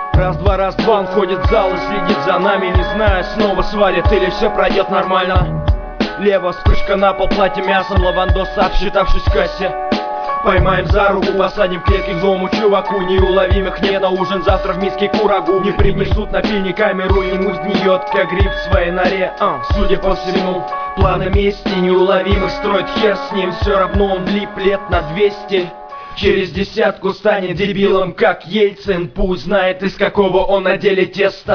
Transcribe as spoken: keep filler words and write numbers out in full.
Раз-два, раз-два, он ходит в зал и следит за нами, не зная, снова свалит или все пройдет нормально. Лево, вспышка на пол, платье мясом, лавандос, обсчитавшись в кассе. Поймаем за руку, посадим в клетки к злому чуваку. Неуловимых нет, на ужин завтра в миске курагу. Не принесут напильник, камеру, ему сгниет, как гриб в своей норе. а, Судя по всему, планы мести неуловимых строит хер с ним. Все равно он влип лет на двести. Через десятку станет дебилом, как Ельцин. Пусть знает, из какого он на деле теста.